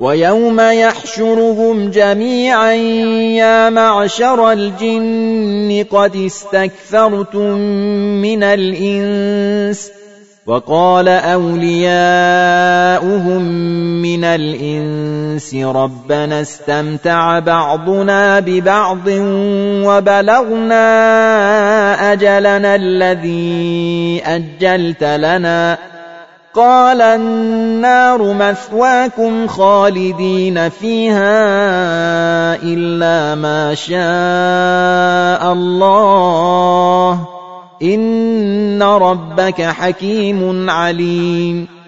ويوم يحشرهم جميعا يا معشر الجن قد استكثرتم من الإنس وقال أولياؤهم من الإنس ربنا استمتع بعضنا ببعض وبلغنا أجلنا الذي أجلت لنا قال النار مثواكم خالدين فيها إلا ما شاء الله إن ربك حكيم عليم